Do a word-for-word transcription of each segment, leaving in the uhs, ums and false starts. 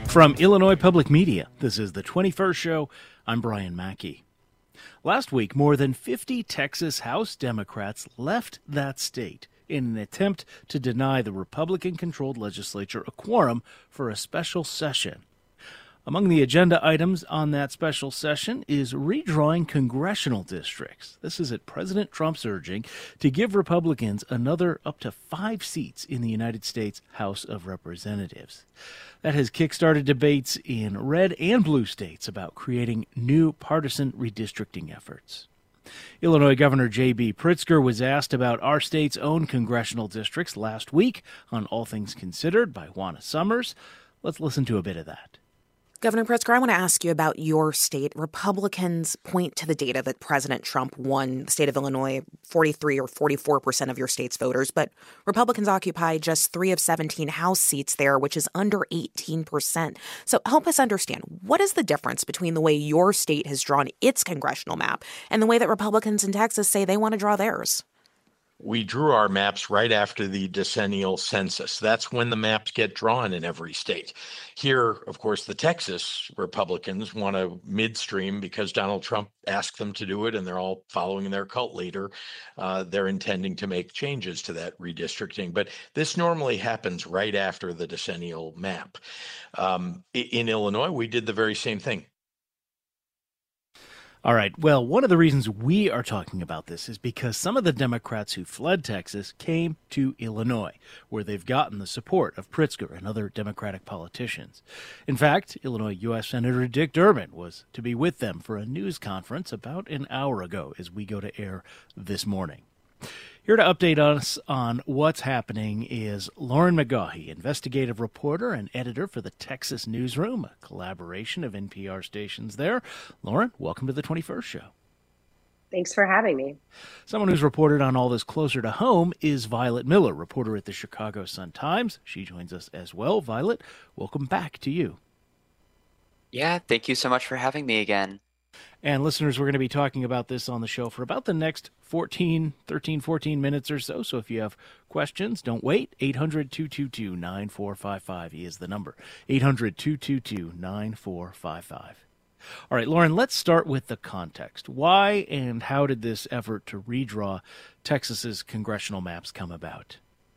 From Illinois Public Media, this is the twenty-first Show. I'm Brian Mackey. Last week, more than fifty Texas House Democrats left that state in an attempt to deny the Republican-controlled legislature a quorum for a special session. Among the agenda items on that special session is redrawing congressional districts. This is at President Trump's urging to give Republicans another up to five seats in the United States House of Representatives. That has kickstarted debates in red and blue states about creating new partisan redistricting efforts. Illinois Governor J B Pritzker was asked about our state's own congressional districts last week on All Things Considered by Juana Summers. Let's listen to a bit of that. Governor Pritzker, I want to ask you about your state. Republicans point to the data that President Trump won the state of Illinois forty-three or forty-four percent of your state's voters, but Republicans occupy just three of seventeen House seats there, which is under eighteen percent. So help us understand, what is the difference between the way your state has drawn its congressional map and the way that Republicans in Texas say they want to draw theirs? We drew our maps right after the decennial census. That's when the maps get drawn in every state. Here, of course, the Texas Republicans want to midstream because Donald Trump asked them to do it, and they're all following their cult leader. Uh, they're intending to make changes to that redistricting. But this normally happens right after the decennial map. Um, in Illinois, we did the very same thing. All right. Well, one of the reasons we are talking about this is because some of the Democrats who fled Texas came to Illinois, where they've gotten the support of Pritzker and other Democratic politicians. In fact, Illinois U S Senator Dick Durbin was to be with them for a news conference about an hour ago as we go to air this morning. Here to update us on what's happening is Lauren McGaughy, investigative reporter and editor for the Texas Newsroom, a collaboration of N P R stations there. Lauren, welcome to the twenty-first Show. Thanks for having me. Someone who's reported on all this closer to home is Violet Miller, reporter at the Chicago Sun-Times. She joins us as well. Violet, welcome back to you. Yeah, thank you so much for having me again. And listeners, we're going to be talking about this on the show for about the next fourteen, thirteen, fourteen minutes or so. So if you have questions, don't wait. eight hundred, two two two, nine four five five is the number. eight hundred, two two two, nine four five five. All right, Lauren, let's start with the context. Why and how did this effort to redraw Texas's congressional maps come about?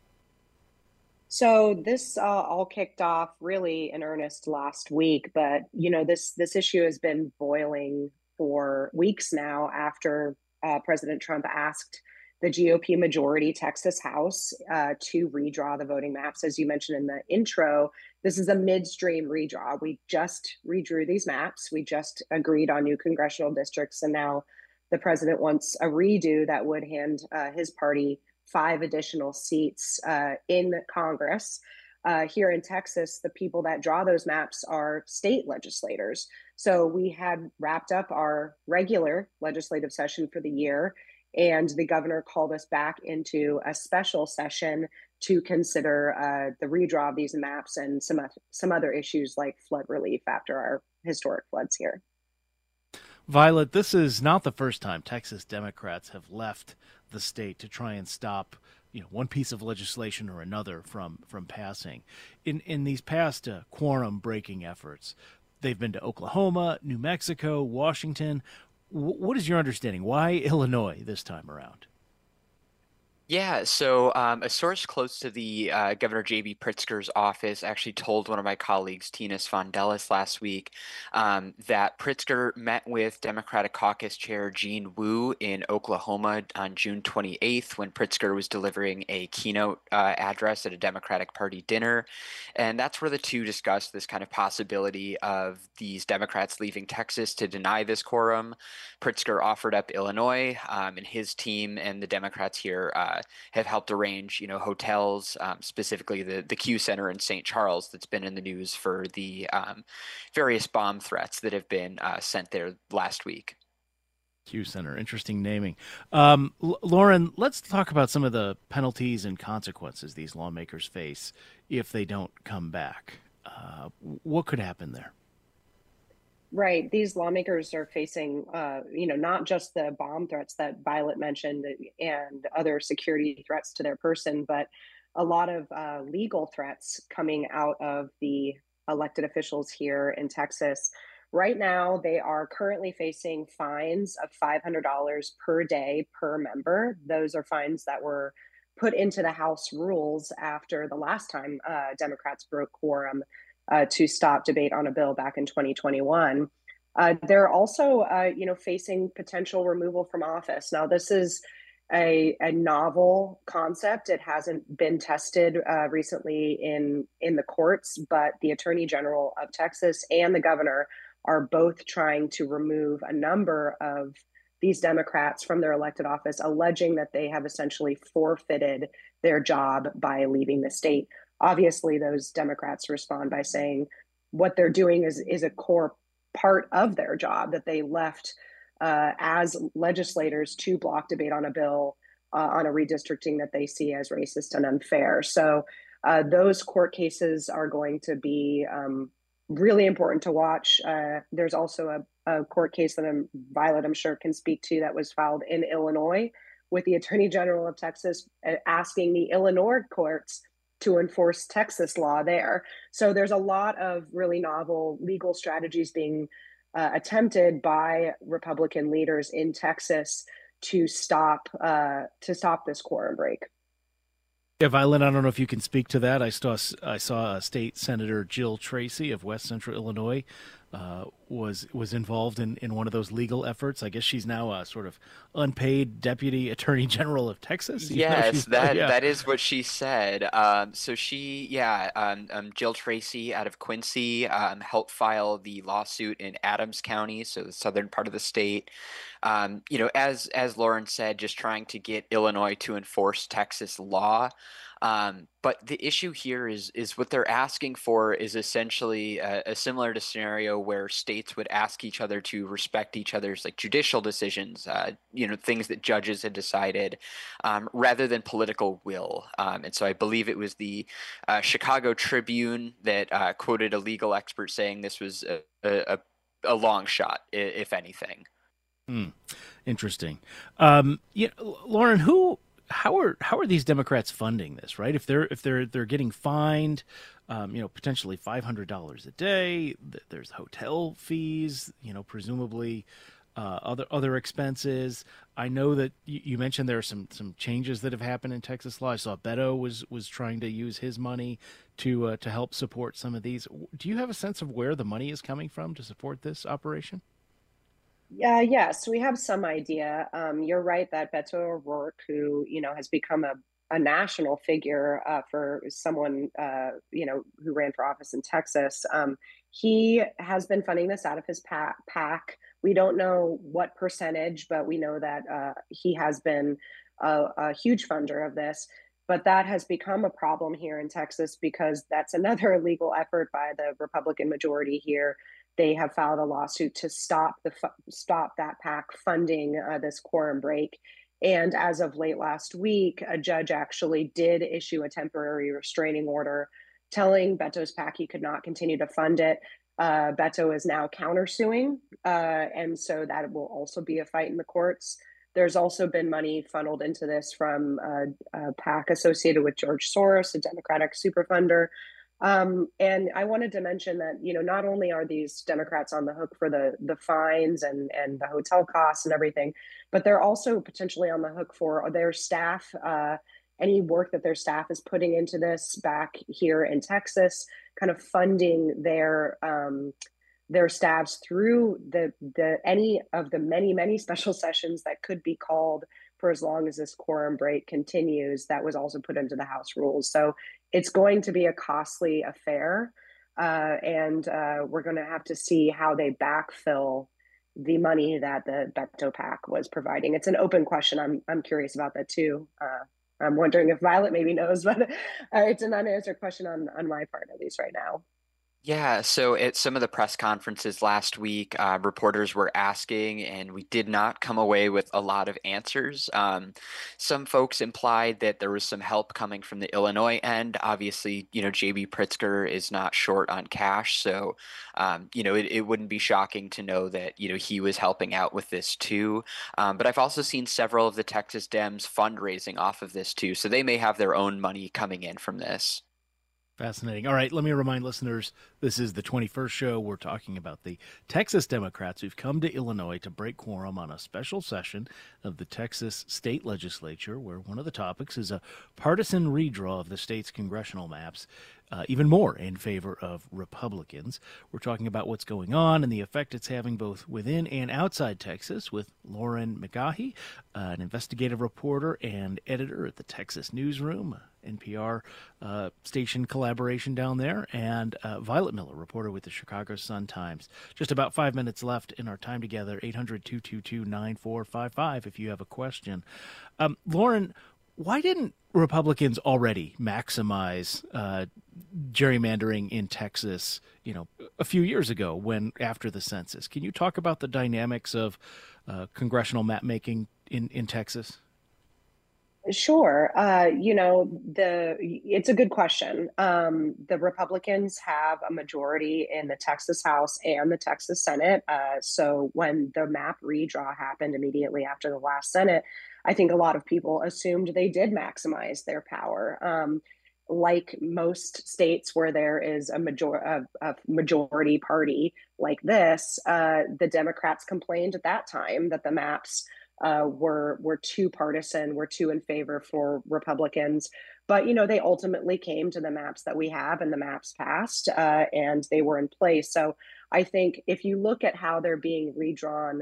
So this uh, all kicked off really in earnest last week, but you know this this issue has been boiling for weeks now after uh, President Trump asked the G O P majority Texas House uh, to redraw the voting maps. As you mentioned in the intro, this is a midstream redraw. We just redrew these maps. We just agreed on new congressional districts, and now the president wants a redo that would hand uh, his party five additional seats uh, in Congress. Uh, here in Texas, the people that draw those maps are state legislators. So we had wrapped up our regular legislative session for the year, and the governor called us back into a special session to consider uh, the redraw of these maps and some, some other issues like flood relief after our historic floods here. Violet, this is not the first time Texas Democrats have left the state to try and stop, you know, one piece of legislation or another from from passing. In in these past uh, quorum breaking efforts, they've been to Oklahoma, New Mexico, Washington. W- what is your understanding? Why Illinois this time around? Yeah, so um, a source close to the uh, Governor J B Pritzker's office actually told one of my colleagues, Tina Sfondelis, last week um, that Pritzker met with Democratic Caucus Chair Gene Wu in Oklahoma on June twenty-eighth when Pritzker was delivering a keynote uh, address at a Democratic Party dinner. And that's where the two discussed this kind of possibility of these Democrats leaving Texas to deny this quorum. Pritzker offered up Illinois, um, and his team and the Democrats here uh, have helped arrange, you know, hotels, um, specifically the, the Q Center in Saint Charles that's been in the news for the um, various bomb threats that have been uh, sent there last week. Q Center, interesting naming. Um, L- Lauren, let's talk about some of the penalties and consequences these lawmakers face if they don't come back. Uh, what could happen there? Right. These lawmakers are facing, uh, you know, not just the bomb threats that Violet mentioned and other security threats to their person, but a lot of uh, legal threats coming out of the elected officials here in Texas. Right now, they are currently facing fines of five hundred dollars per day per member. Those are fines that were put into the House rules after the last time uh, Democrats broke quorum uh, to stop debate on a bill back in twenty twenty-one. Uh, they're also, uh, you know, facing potential removal from office. Now, this is a, a novel concept. It hasn't been tested uh, recently in in the courts, but the Attorney General of Texas and the governor are both trying to remove a number of these Democrats from their elected office, alleging that they have essentially forfeited their job by leaving the state. Obviously, those Democrats respond by saying what they're doing is, is a core part of their job, that they left uh, as legislators to block debate on a bill uh, on a redistricting that they see as racist and unfair. So uh, those court cases are going to be um, really important to watch. Uh, there's also a, a court case that I'm, Violet, I'm sure, can speak to, that was filed in Illinois with the Attorney General of Texas uh, asking the Illinois courts to enforce Texas law there. So there's a lot of really novel legal strategies being uh, attempted by Republican leaders in Texas to stop uh, to stop this quorum break. Yeah, Violet, I don't know if you can speak to that. I saw I saw State Senator Jill Tracy of West Central Illinois uh, was was involved in, in one of those legal efforts. I guess she's now a sort of unpaid Deputy Attorney General of Texas. Yes, that yeah. that is what she said. Um, so she, yeah, um, um, Jill Tracy out of Quincy um, helped file the lawsuit in Adams County, so the southern part of the state. Um, you know, as as Lauren said, just trying to get Illinois to enforce Texas law. Um, but the issue here is is what they're asking for is essentially a, a similar to scenario where states would ask each other to respect each other's like judicial decisions, uh, you know, things that judges had decided, um, rather than political will. Um, and so I believe it was the uh, Chicago Tribune that uh, quoted a legal expert saying this was a, a, a long shot, if anything. Hmm. Interesting. Um, yeah, Lauren, who, how are how are these Democrats funding this? Right, if they're if they're they're getting fined, um, you know, potentially five hundred dollars a day. Th- there's hotel fees, you know, presumably uh, other other expenses. I know that you, you mentioned there are some some changes that have happened in Texas law. I saw Beto was was trying to use his money to uh, to help support some of these. Do you have a sense of where the money is coming from to support this operation? Yeah, yes, we have some idea. Um, you're right that Beto O'Rourke, who you know has become a, a national figure uh, for someone uh, you know who ran for office in Texas, um, he has been funding this out of his pa- PAC. We don't know what percentage, but we know that uh, he has been a, a huge funder of this. But that has become a problem here in Texas because that's another legal effort by the Republican majority here. They have filed a lawsuit to stop the stop that PAC funding uh, this quorum break. And as of late last week, a judge actually did issue a temporary restraining order telling Beto's PAC he could not continue to fund it. Uh, Beto is now countersuing, uh, and so that will also be a fight in the courts. There's also been money funneled into this from uh, a PAC associated with George Soros, a Democratic superfunder. Um, and I wanted to mention that, you know, not only are these Democrats on the hook for the the fines and, and the hotel costs and everything, but they're also potentially on the hook for their staff, uh, any work that their staff is putting into this back here in Texas, kind of funding their um, their staffs through the the any of the many, many special sessions that could be called for as long as this quorum break continues. That was also put into the House rules. So it's going to be a costly affair, uh, and uh, we're going to have to see how they backfill the money that the Beto PAC was providing. It's an open question. I'm I'm curious about that too. Uh, I'm wondering if Violet maybe knows, but uh, it's an unanswered question on on my part, at least right now. Yeah, so at some of the press conferences last week, uh, reporters were asking, and we did not come away with a lot of answers. Um, some folks implied that there was some help coming from the Illinois end. Obviously, you know, J B. Pritzker is not short on cash, so, um, you know, it, it wouldn't be shocking to know that, you know, he was helping out with this too. Um, but I've also seen several of the Texas Dems fundraising off of this too, so they may have their own money coming in from this. Fascinating. All right, let me remind listeners, this is the twenty-first show. We're talking about the Texas Democrats who've come to Illinois to break quorum on a special session of the Texas state legislature, where one of the topics is a partisan redraw of the state's congressional maps, uh, even more in favor of Republicans. We're talking about what's going on and the effect it's having both within and outside Texas with Lauren McGaughy, uh, an investigative reporter and editor at the Texas Newsroom, N P R uh, station collaboration down there, and uh, Violet Miller, reporter with the Chicago Sun-Times. Just about five minutes left in our time together, eight hundred, two two two, nine four five five if you have a question. Um, Lauren, why didn't Republicans already maximize uh, gerrymandering in Texas, you know, a few years ago when after the census? Can you talk about the dynamics of uh, congressional map making in, in Texas? Sure. Uh, you know, the it's a good question. Um, the Republicans have a majority in the Texas House and the Texas Senate. Uh, so when the map redraw happened immediately after the last Senate, I think a lot of people assumed they did maximize their power. Um, like most states where there is a major a, a majority party like this, uh, the Democrats complained at that time that the maps uh, were were too partisan, were too in favor for Republicans. But you know, they ultimately came to the maps that we have, and the maps passed, uh, and they were in place. So I think if you look at how they're being redrawn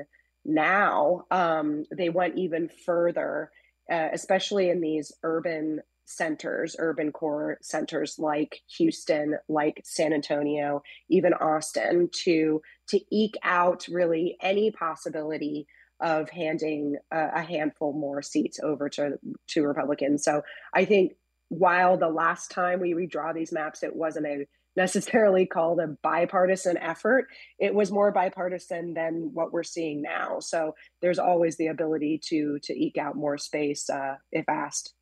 now, um, they went even further, uh, especially in these urban centers, urban core centers like Houston, like San Antonio, even Austin, to to eke out really any possibility of handing a, a handful more seats over to to Republicans. So I think while the last time we redraw these maps, it wasn't a necessarily called a bipartisan effort, it was more bipartisan than what we're seeing now. So there's always the ability to to eke out more space uh, if asked.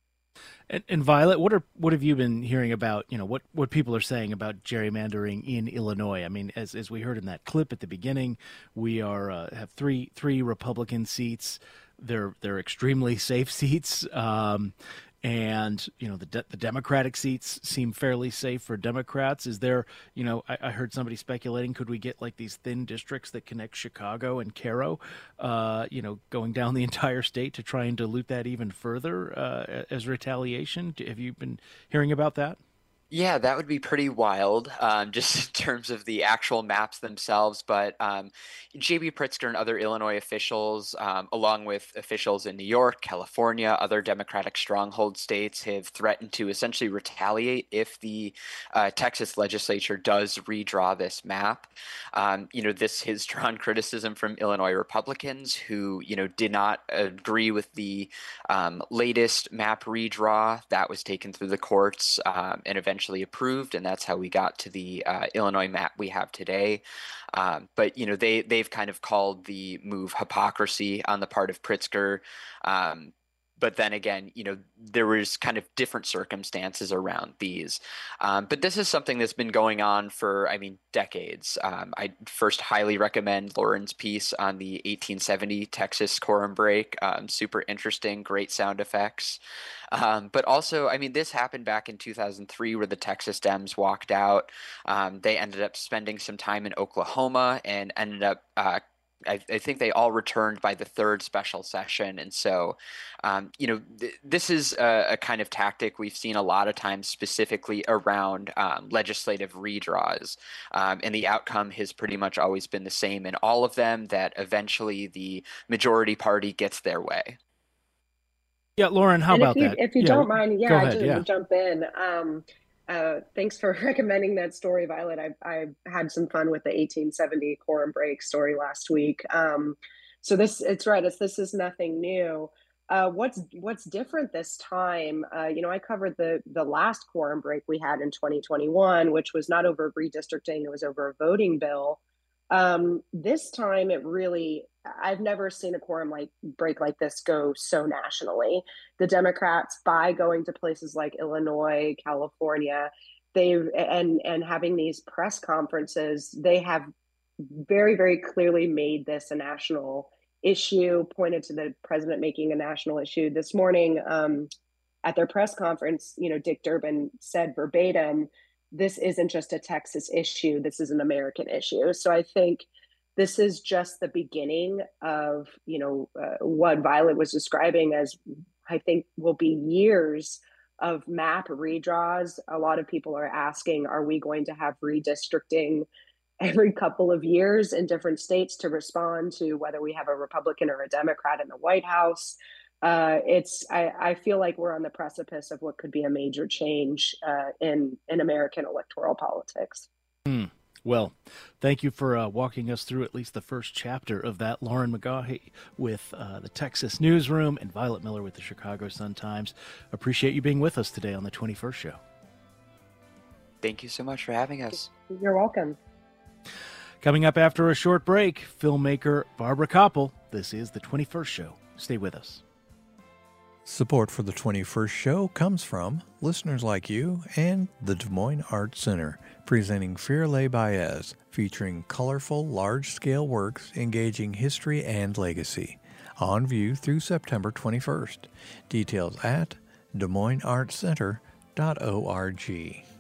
And, and Violet, what are what have you been hearing about? You know, what, what people are saying about gerrymandering in Illinois? I mean, as as we heard in that clip at the beginning, we are uh, have three three Republican seats. They're they're extremely safe seats. Um, And, you know, the de- the Democratic seats seem fairly safe for Democrats. Is there, you know, I, I heard somebody speculating, could we get like these thin districts that connect Chicago and Cairo, uh, you know, going down the entire state to try and dilute that even further uh, as retaliation? Have you been hearing about that? Yeah, that would be pretty wild, um, just in terms of the actual maps themselves. But um, J B. Pritzker and other Illinois officials, um, along with officials in New York, California, other Democratic stronghold states, have threatened to essentially retaliate if the uh, Texas legislature does redraw this map. Um, you know, this has drawn criticism from Illinois Republicans who, you know, did not agree with the um, latest map redraw that was taken through the courts um, and eventually approved, and that's how we got to the uh, Illinois map we have today. Um, but you know, they they've kind of called the move hypocrisy on the part of Pritzker. Um, but then again, you know, there was kind of different circumstances around these. Um, but this is something that's been going on for, I mean, decades. Um, I first highly recommend Lauren's piece on the eighteen seventy Texas quorum break. Um, super interesting, great sound effects. Um, but also, I mean, this happened back in two thousand three where the Texas Dems walked out. Um, they ended up spending some time in Oklahoma and ended up uh, I, I think they all returned by the third special session. And so, um, you know, th- this is a, a kind of tactic we've seen a lot of times specifically around um, legislative redraws. Um, and the outcome has pretty much always been the same in all of them, that eventually the majority party gets their way. Yeah, Lauren, how And if about you that? if you Yeah, don't mind, go yeah, I ahead. just Yeah. will jump in. Um, uh, thanks for recommending that story, Violet. I I had some fun with the eighteen seventy quorum break story last week. Um, so this it's right. It's this is nothing new. Uh, what's what's different this time? Uh, you know, I covered the the last quorum break we had in twenty twenty-one, which was not over redistricting; it was over a voting bill. Um, this time, it really I've never seen a quorum like break like this go so nationally. The Democrats, by going to places like Illinois, California, they've and and having these press conferences, they have very, very clearly made this a national issue, pointed to the president making a national issue. This morning, um, at their press conference, you know, Dick Durbin said verbatim, this isn't just a Texas issue, this is an American issue. So I think this is just the beginning of, you know, uh, what Violet was describing as, I think, will be years of map redraws. A lot of people are asking, are we going to have redistricting every couple of years in different states to respond to whether we have a Republican or a Democrat in the White House? Uh, it's I, I feel like we're on the precipice of what could be a major change uh, in in American electoral politics. Hmm. Well, thank you for uh, walking us through at least the first chapter of that. Lauren McGaughy with uh, the Texas Newsroom and Violet Miller with the Chicago Sun-Times. Appreciate you being with us today on the twenty-first Show. Thank you so much for having us. You're welcome. Coming up after a short break, filmmaker Barbara Koppel. This is the twenty-first Show. Stay with us. Support for the twenty-first Show comes from listeners like you and the Des Moines Arts Center, presenting Fear Les Baez, featuring colorful, large-scale works engaging history and legacy. On view through September twenty-first. Details at des moines arts center dot org.